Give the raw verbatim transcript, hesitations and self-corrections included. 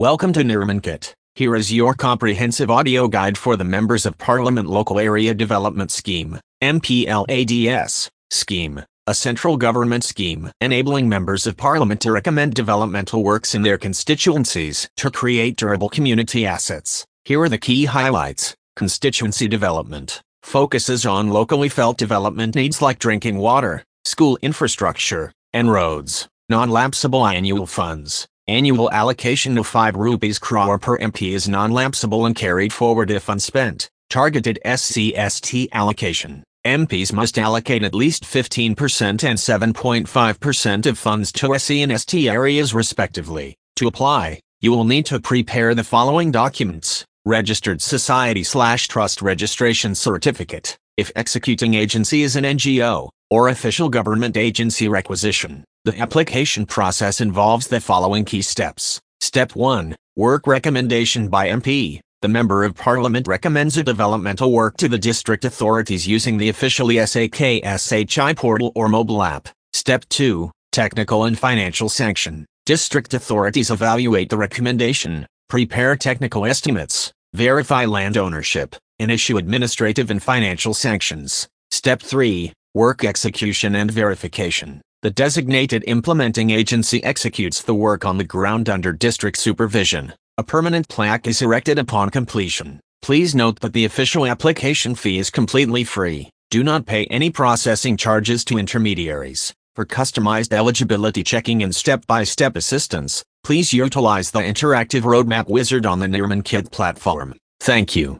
Welcome to Nirmankit. Here is your comprehensive audio guide for the Members of Parliament Local Area Development Scheme, M P L A D S, scheme, a central government scheme enabling members of Parliament to recommend developmental works in their constituencies to create durable community assets. Here are the key highlights. Constituency development focuses on locally felt development needs like drinking water, school infrastructure, and roads. Non-lapsable annual funds. Annual allocation of five rupees crore per M P is non-lapsable and carried forward if unspent. Targeted S C S T allocation. M Ps must allocate at least fifteen percent and seven point five percent of funds to S C and S T areas respectively. To apply, you will need to prepare the following documents. Registered Society slash Trust Registration Certificate, if executing agency is an N G O, or official government agency requisition. The application process involves the following key steps. Step one. Work recommendation by M P. The Member of Parliament recommends a developmental work to the district authorities using the official E S A K S H I portal or mobile app. Step two. Technical and financial sanction. District authorities evaluate the recommendation, prepare technical estimates, verify land ownership, and issue administrative and financial sanctions. Step three. Work execution and verification. The designated implementing agency executes the work on the ground under district supervision. A permanent plaque is erected upon completion. Please note that the official application fee is completely free. Do not pay any processing charges to intermediaries. For customized eligibility checking and step-by-step assistance, please utilize the interactive roadmap wizard on the Nirmankit platform. Thank you.